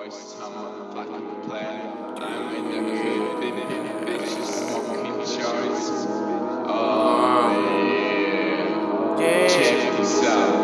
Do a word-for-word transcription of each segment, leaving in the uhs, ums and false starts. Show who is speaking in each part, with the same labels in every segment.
Speaker 1: worst time on the fucking planet. I ain't never heard been bitches smoking joints. Oh yeah,
Speaker 2: Yeah.
Speaker 1: check this out.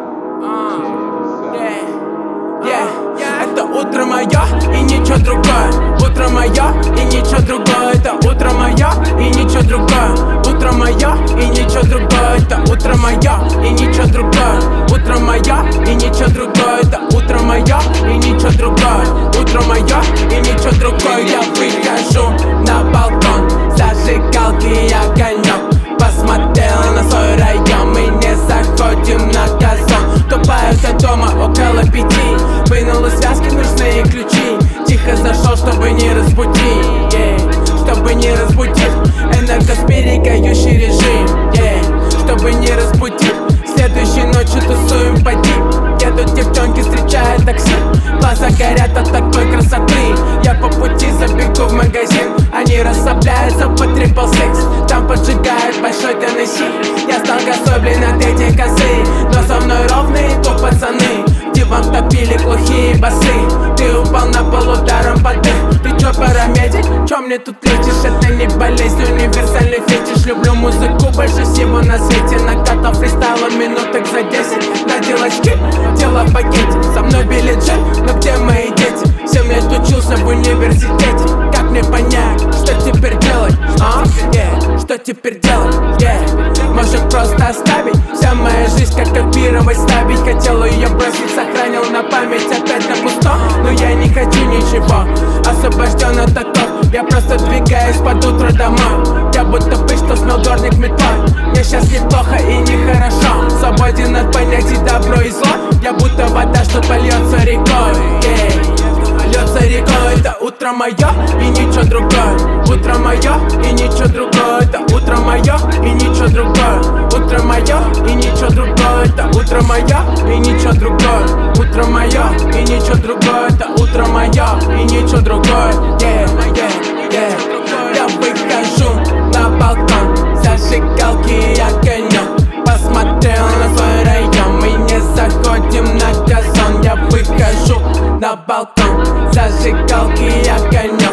Speaker 2: Uh, yeah, yeah, yeah. Это утро мое и ничего другое. Утро мое и ничего другое. Это утро мое и ничего другое. Утро мое и ничего другое. Это утро мое и ничего другое. Утро мое и ничего другое. Это утро мое и ничего другое. Утро мое и ничего другое. Я выхожу на балкон, зажигалки и огонек. Посмотрел на свой район, мы не заходим на газон. Тупаю до дома около пяти, вынула связки, нужны ключи. Тихо зашел, чтобы не разбудить, yeah. Чтобы не разбудить энергосберегающий режим, yeah. Чтобы не разбудить, следующей ночью тусуем поди. Едут девчонки, встречают такси, глаза горят от такой красоты. Я по пути забегу в магазин, они расслабляются по трипл секс. Там поджигают большой Теннесси. Я стал газой, блин, от эти косы, но со мной ровные то пацаны. Диван топили глухие басы. Ты упал на пол ударом под дых. Ты чё, парамедик? Чё мне тут лечишь? Это не болезнь, универсальный фетиш. Люблю музыку больше всего на свете. Накатал фристайлом минуток за десять. Надел очки, дело в пакете. Со мной Билли Джин, но где мои дети? Семь лет учился в университете. Как мне понять, что теперь делать? А? Yeah. Что теперь делать? Yeah. Может просто оставить? Вся моя жизнь как копировать, ставить. Хотел ее бросить, сохранил на память. Опять на пустом, но я не хочу ничего. Освобожден от оков, я просто двигаюсь под утро домой. Я будто пыль, что смел дворник метлой. Мне сейчас неплохо и нехорошо. Свободен от понятий добро и зло. Я будто вода, что польется рекой, yeah. Льется рекой, это утро мое и ничего другое. Утро мое и ничего другое. Это утро мое и ничего другое. Утро мое и ничего другое. Это утро мое и ничего другое. Утро мое и ничего другое. Это утро мое и ничего другое. Yeah, yeah, yeah. Я выхожу на балкон, зажигалки и огонек. Посмотрел на свой район, мы не заходим на газон. Я выхожу на балкон, зажигалки и огонек.